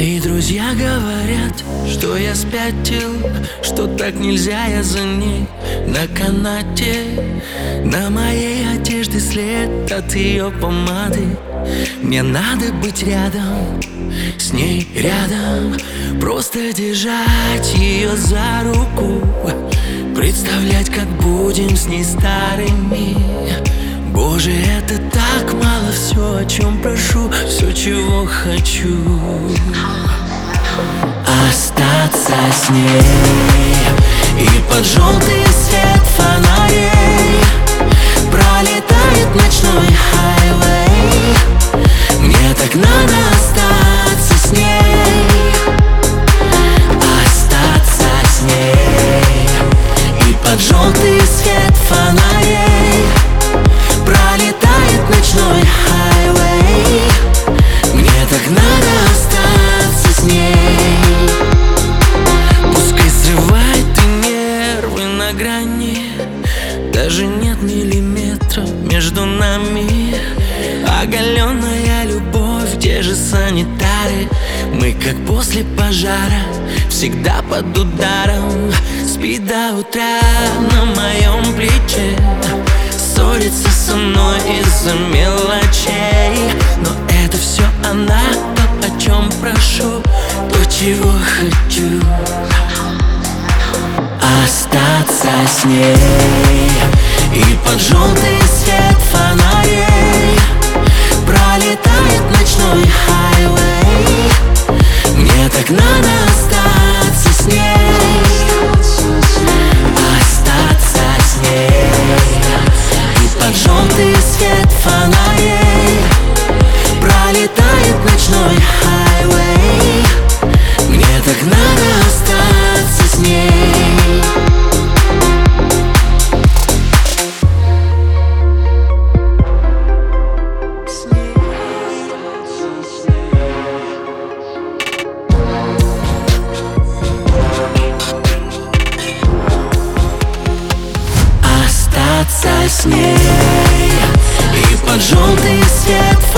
Мои друзья говорят, что я спятил, что так нельзя, я за ней на канате. На моей одежде след от ее помады. Мне надо быть рядом, с ней рядом, просто держать ее за руку, представлять, как будем с ней старыми. Боже, это так мало, все, о чем прошу, все, чего хочу. Остаться с ней и под желтый свет фонарей пролетает ночной хайвей. Мне так надо остаться с ней. Остаться с ней и под желтый свет фонарей пролетает ночной хайвей. Мне так надо остаться с ней. Пускай срывает и нервы на грани, даже нет миллиметра между нами. Оголенная любовь, те же санитары. Мы как после пожара, всегда под ударом. Спит до утра на моем плече, ссорится со мной из-за мелочей. Но это все она, то, о чем прошу, то, чего хочу. Остаться с ней и под желтый свет фонарей пролетает ночной хайвей. Мне так надо остаться с ней. Остаться с ней и под желтый свет фонарей пролетает ночной хайвей. Мне так надо остаться с ней. Остаться с ней и под желтый свет